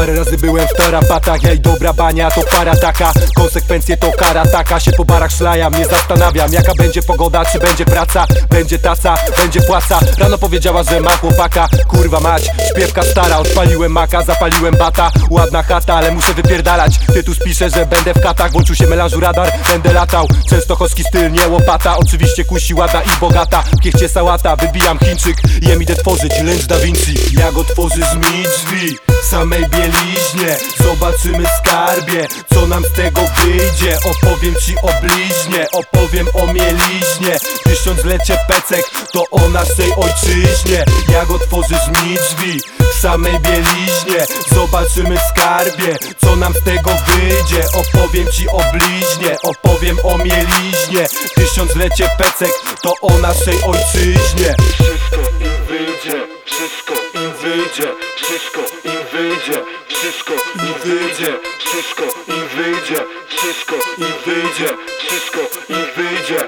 Parę razy byłem w tarapatach, ja i dobra bania to para taka. Konsekwencje to kara taka, się po barach szlajam. Nie zastanawiam jaka będzie pogoda, czy będzie praca, będzie taca, będzie płaca. Rano powiedziała, że ma chłopaka, kurwa mać, śpiewka stara. Odpaliłem maka, zapaliłem bata. Ładna chata, ale muszę wypierdalać. Tytuł spiszę, że będę w katach. Włączył się melanżu radar, będę latał. Częstochowski styl, nie łopata. Oczywiście kusi ładna i bogata. W kiechcie sałata, wybijam Chińczyk. Jem idę tworzyć, Lynch Da Vinci. Jak otworzy zmij drzwi samej bieliźnie, zobaczymy skarbie, co nam z tego wyjdzie. Opowiem ci o bliźnie, opowiem o mieliźnie. Tysiąclecie pecek, to o naszej ojczyźnie. Jak otworzy zmij drzwi samej bieliźnie, zobaczymy skarbie, co nam z tego wyjdzie. Opowiem ci o bliźnie, opowiem o mieliźnie. Tysiąclecie pecek, to o naszej ojczyźnie. Wszystko im wyjdzie, wszystko im wyjdzie, wszystko im wyjdzie, wszystko im wyjdzie, wszystko im wyjdzie, wszystko im wyjdzie, wszystko im wyjdzie.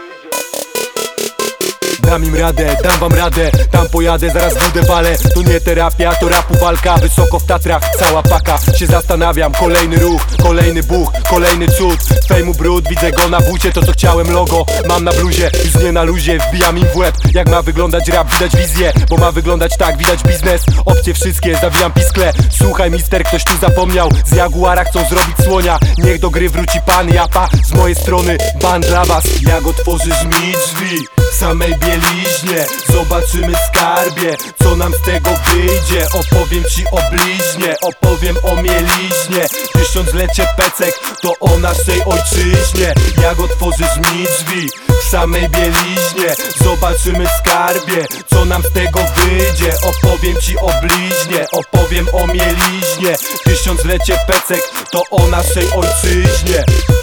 Dam im radę, dam wam radę, tam pojadę, zaraz wódę walę. To nie terapia, to rapu walka, wysoko w Tatrach, cała paka. Się zastanawiam, kolejny ruch, kolejny buch, kolejny cud. Fejmu brud, widzę go na bucie, to co chciałem logo mam na bluzie, już nie na luzie, wbijam im w łeb. Jak ma wyglądać rap, widać wizję, bo ma wyglądać tak, widać biznes. Opcje wszystkie, zawijam piskle. Słuchaj mister, ktoś tu zapomniał, z Jaguara chcą zrobić słonia. Niech do gry wróci pan Japa, z mojej strony ban dla was. Jak otworzysz mi drzwi samej bieliźnie, zobaczymy skarbie, co nam z tego wyjdzie. Opowiem ci o bliźnie, opowiem o mieliźnie. Tysiąclecie pecek, to o naszej ojczyźnie. Jak otworzysz mi drzwi samej bieliźnie, zobaczymy skarbie, co nam z tego wyjdzie. Opowiem ci o bliźnie, opowiem o mieliźnie. Tysiąclecie pecek, to o naszej ojczyźnie.